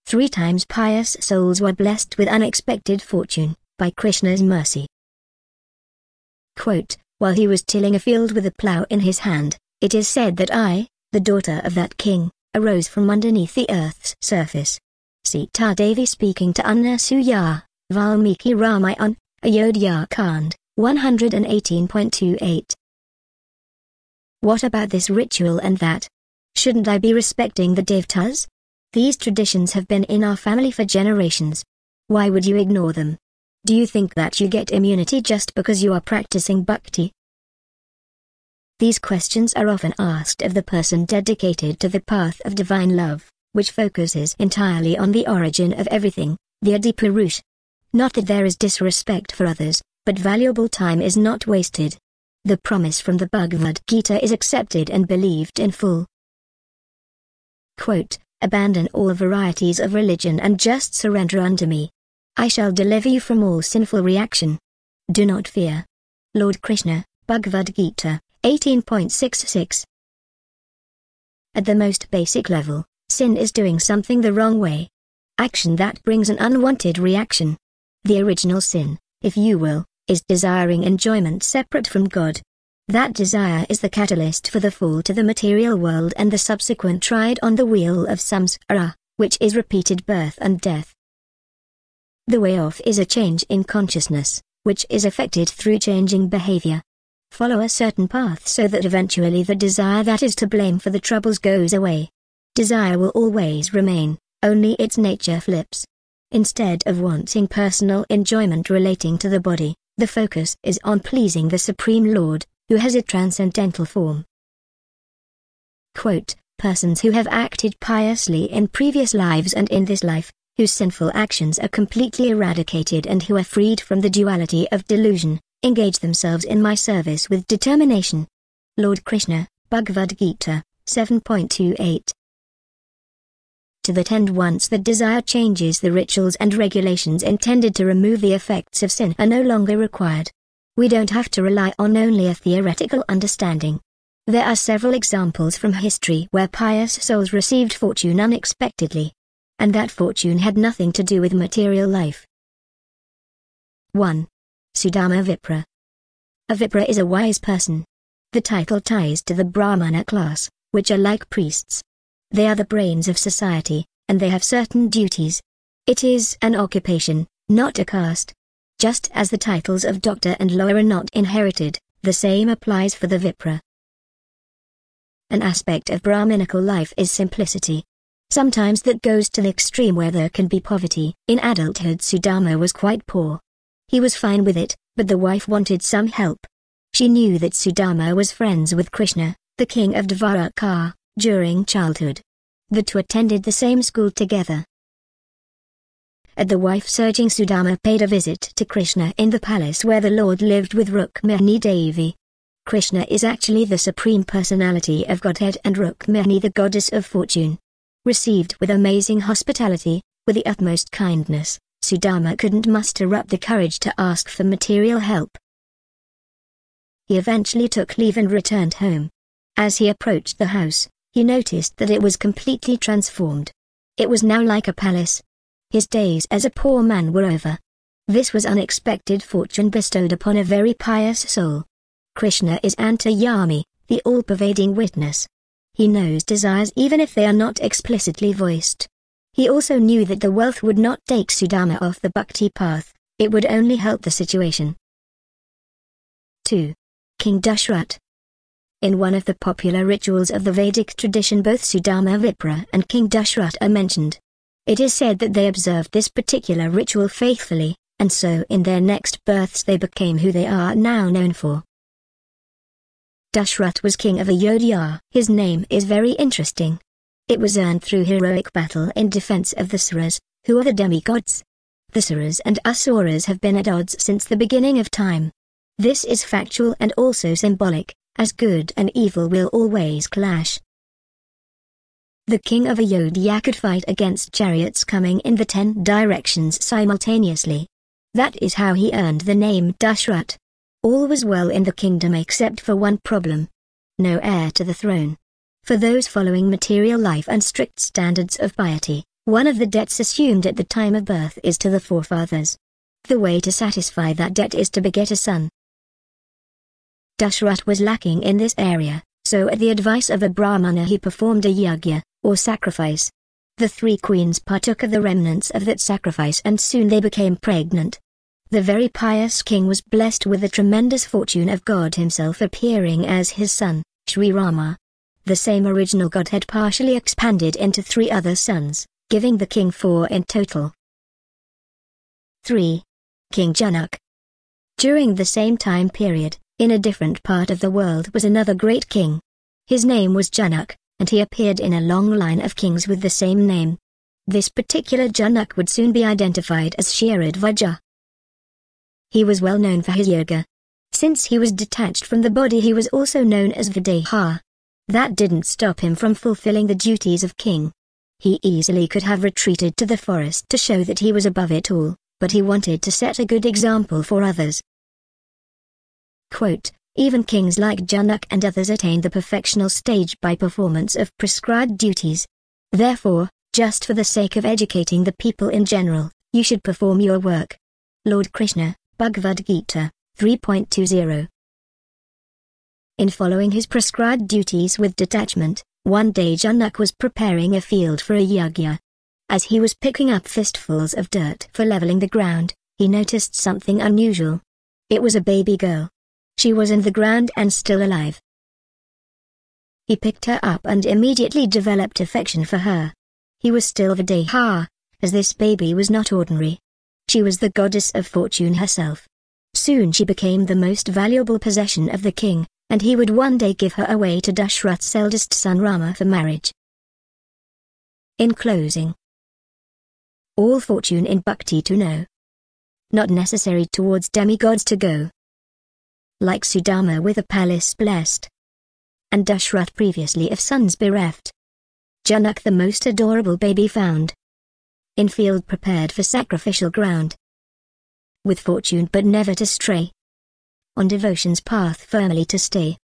3 times pious souls were blessed with unexpected fortune, by Krishna's mercy. Quote, while he was tilling a field with a plough in his hand, it is said that I, the daughter of that king, arose from underneath the earth's surface. Sita Devi speaking to Anasuya, Valmiki Ramayana, Ayodhya Kand, 118.28. What about this ritual and that? Shouldn't I be respecting the devtas? These traditions have been in our family for generations. Why would you ignore them? Do you think that you get immunity just because you are practicing bhakti? These questions are often asked of the person dedicated to the path of divine love, which focuses entirely on the origin of everything, the Adi Purush. Not that there is disrespect for others, but valuable time is not wasted. The promise from the Bhagavad Gita is accepted and believed in full. Quote, abandon all varieties of religion and just surrender unto me. I shall deliver you from all sinful reaction. Do not fear. Lord Krishna, Bhagavad Gita, 18.66. At the most basic level, sin is doing something the wrong way. Action that brings an unwanted reaction. The original sin, if you will, is desiring enjoyment separate from God. That desire is the catalyst for the fall to the material world and the subsequent ride on the wheel of samsara, which is repeated birth and death. The way off is a change in consciousness, which is effected through changing behavior. Follow a certain path so that eventually the desire that is to blame for the troubles goes away. Desire will always remain, only its nature flips. Instead of wanting personal enjoyment relating to the body, the focus is on pleasing the Supreme Lord, who has a transcendental form. Quote, persons who have acted piously in previous lives and in this life, whose sinful actions are completely eradicated and who are freed from the duality of delusion, engage themselves in my service with determination. Lord Krishna, Bhagavad Gita, 7.28. To that end, once the desire changes, the rituals and regulations intended to remove the effects of sin are no longer required. We don't have to rely on only a theoretical understanding. There are several examples from history where pious souls received fortune unexpectedly. And that fortune had nothing to do with material life. 1. Sudama Vipra. A Vipra is a wise person. The title ties to the Brahmana class, which are like priests. They are the brains of society, and they have certain duties. It is an occupation, not a caste. Just as the titles of doctor and lawyer are not inherited, the same applies for the Vipra. An aspect of Brahminical life is simplicity. Sometimes that goes to the extreme where there can be poverty. In adulthood, Sudama was quite poor. He was fine with it, but the wife wanted some help. She knew that Sudama was friends with Krishna, the king of Dvaraka, during childhood. The two attended the same school together. At the wife's urging, Sudama paid a visit to Krishna in the palace where the Lord lived with Rukmini Devi. Krishna is actually the supreme personality of Godhead, and Rukmini the goddess of fortune. Received with amazing hospitality, with the utmost kindness, Sudama couldn't muster up the courage to ask for material help. He eventually took leave and returned home. As he approached the house, he noticed that it was completely transformed. It was now like a palace. His days as a poor man were over. This was unexpected fortune bestowed upon a very pious soul. Krishna is Antaryami, the all-pervading witness. He knows desires even if they are not explicitly voiced. He also knew that the wealth would not take Sudama off the bhakti path, it would only help the situation. 2. King Dashrath. In one of the popular rituals of the Vedic tradition, both Sudama Vipra and King Dashrath are mentioned. It is said that they observed this particular ritual faithfully, and so in their next births they became who they are now known for. Dashrath was king of Ayodhya. His name is very interesting. It was earned through heroic battle in defense of the Suras, who are the demigods. The Suras and Asuras have been at odds since the beginning of time. This is factual and also symbolic, as good and evil will always clash. The king of Ayodhya could fight against chariots coming in the 10 directions simultaneously. That is how he earned the name Dashrath. All was well in the kingdom except for one problem. No heir to the throne. For those following material life and strict standards of piety, One of the debts assumed at the time of birth is to the forefathers. The way to satisfy that debt is to beget a son. Dashrath was lacking in this area, so at the advice of a Brahmana he performed a yagya, or sacrifice. The 3 queens partook of the remnants of that sacrifice and soon they became pregnant. The very pious king was blessed with the tremendous fortune of God himself appearing as his son, Sri Rama. The same original Godhead partially expanded into 3 other sons, giving the king 4 in total. 3. King Janak. During the same time period, in a different part of the world was another great king. His name was Janak, and he appeared in a long line of kings with the same name. This particular Janak would soon be identified as Kshirodvaja. He was well known for his yoga. Since he was detached from the body he was also known as Videha. That didn't stop him from fulfilling the duties of king. He easily could have retreated to the forest to show that he was above it all, but he wanted to set a good example for others. Quote, even kings like Janak and others attained the perfectional stage by performance of prescribed duties. Therefore, just for the sake of educating the people in general, you should perform your work. Lord Krishna, Bhagavad Gita, 3.20. In following his prescribed duties with detachment, one day Janak was preparing a field for a yagya. As he was picking up fistfuls of dirt for leveling the ground, he noticed something unusual. It was a baby girl. She was in the ground and still alive. He picked her up and immediately developed affection for her. He was still Videha, as this baby was not ordinary. She was the goddess of fortune herself. Soon she became the most valuable possession of the king, and he would one day give her away to Dashrath's eldest son Rama for marriage. In closing, all fortune in bhakti to know. Not necessary towards demigods to go. Like Sudama with a palace blessed. And Dashrath previously of sons bereft. Janak the most adorable baby found. In field prepared for sacrificial ground. With fortune but never to stray. On devotion's path firmly to stay.